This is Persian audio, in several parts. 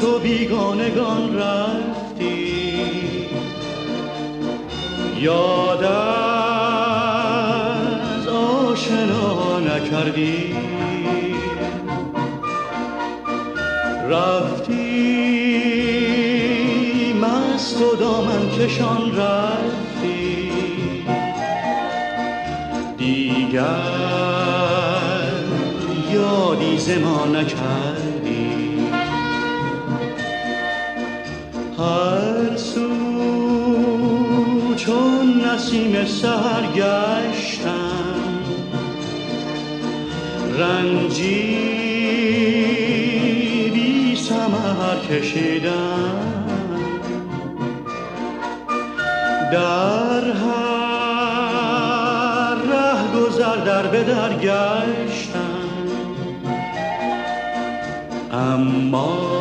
تو بیگانگان رفتی، یاد از آشنا نکردی، رفتی مست و دامن کشان رفتی، دیگر یادی ز ما نکردی. هر سو چون نسیم سحر گشتم، رنجی بی ثمر کشیدم، در هر ره گذر در به در گشتم، اما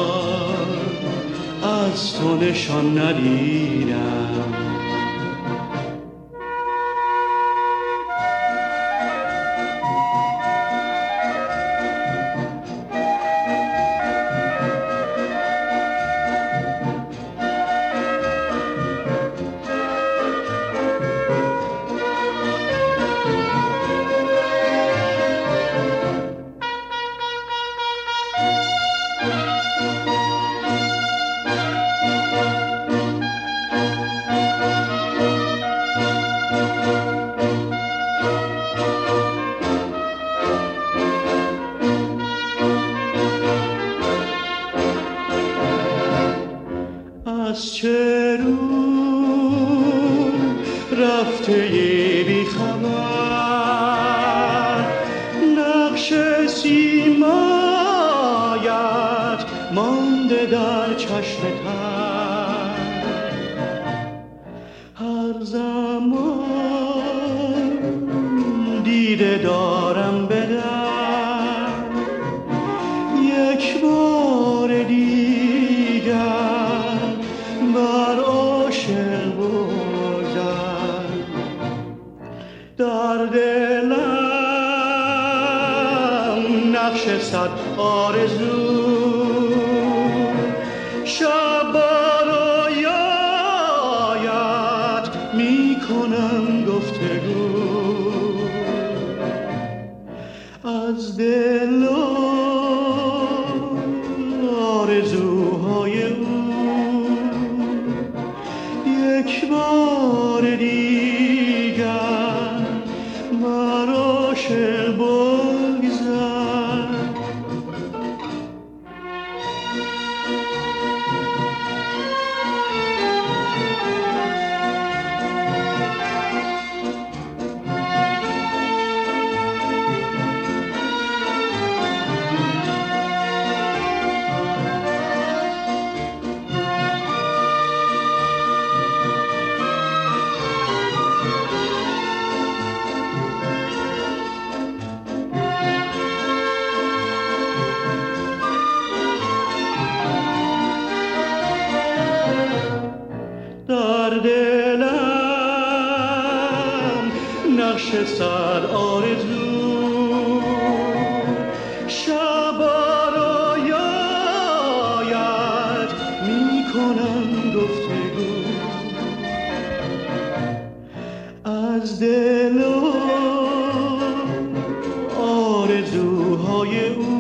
از تو نشان ندیدم. از چه رو رفته بی خبر، نقش سیمایت مانده در چشم تر، هر زمان دیده دارم به در، یک بار دیگر بر عاشق بگذر، در دلم نقش صد آرزو، شب برایت می کنم گفتگو، از دل آرزوهای او یک بار دیگر بر عاشق بگذر. در دلم نقش صد آرزو، شب برایت می کنم گفتگو، از دل آرزوهای او